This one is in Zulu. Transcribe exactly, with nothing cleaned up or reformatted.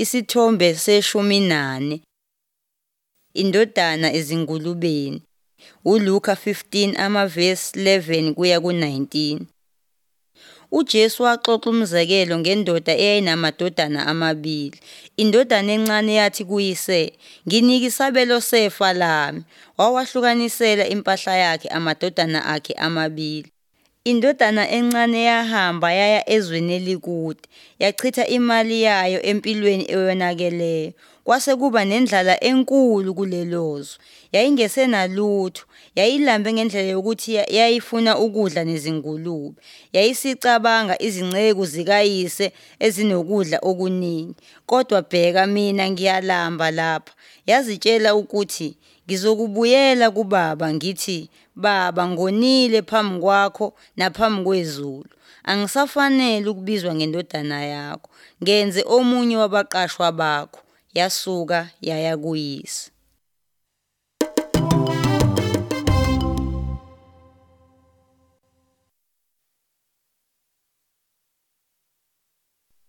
Isithombe seshumi nane. Indodana ezingulubeni. uLuka fifteen amavesi eleven kuya ku-nineteen. uJesu waxoxa umzekelo ngendoda eyayinamadodana amabili. Indodana encane yathi kuyise, "Nginike isabelo sefa lami." Wawahlukanisela impahla yakhe amadodana akhe amabili. Indodana encane yahamba yaya ezweni elikude, yachitha imali yayo empilweni eyonakeleyo. Kwase kuba nendlala enkulu kulelo zwe. Yayingesenalutho, yayilambe ngendlela yokuthi yayifuna ukudla nezingulube. Yayisicabanga izinceku zikayise ezinokudla okuningi. Kodwa bheka, mina ngiyalamba lapha. Yazitshela ukuthi, ngizokubuyela kubaba ngithi, "Baba, ngonile phambi kwakho naphambi kwezulu. Angisafanele ukubizwa ngendodana yakho. Ngenze omunye wabaqashwa bakho." Yasuka yaya kuyise.